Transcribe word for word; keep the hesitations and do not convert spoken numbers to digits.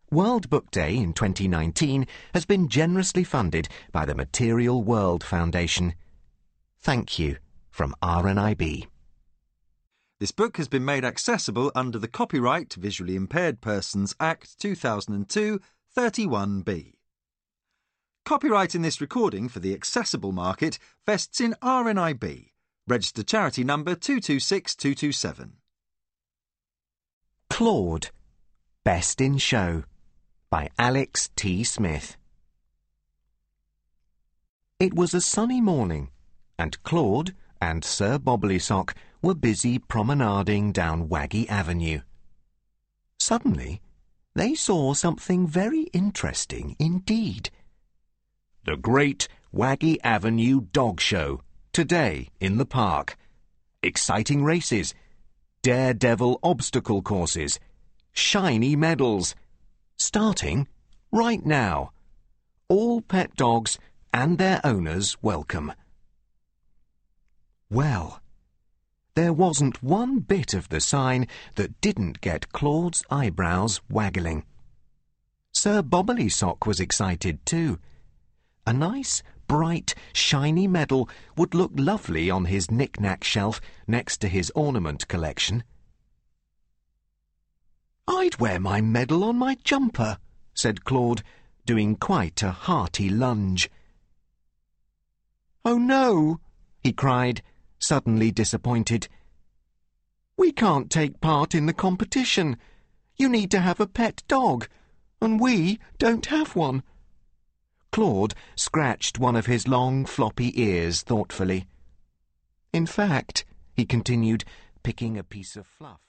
World Book Day in twenty nineteen has been generously funded by the Material World Foundation. Thank you from R N I B. This book has been made accessible under the Copyright Visually Impaired Persons Act two thousand two, thirty-one B. Copyright in this recording for the accessible market vests in R N I B. Registered charity number two two six two two seven. Claude, Best in Show by Alex T. Smith. It was a sunny morning, and Claude and Sir Bobblysock were busy promenading down Waggy Avenue. Suddenly, they saw something very interesting indeed. The Great Waggy Avenue Dog Show, today in the park. Exciting races, daredevil obstacle courses, shiny medals. Starting right now. All pet dogs and their owners welcome. Well, there wasn't one bit of the sign that didn't get Claude's eyebrows waggling. Sir Bobblysock was excited too. A nice, bright, shiny medal would look lovely on his knick-knack shelf next to his ornament collection. "I'd wear my medal on my jumper," said Claude, doing quite a hearty lunge. "Oh no," he cried, suddenly disappointed. "We can't take part in the competition. You need to have a pet dog, and we don't have one." Claude scratched one of his long floppy ears thoughtfully. "In fact," he continued, picking a piece of fluff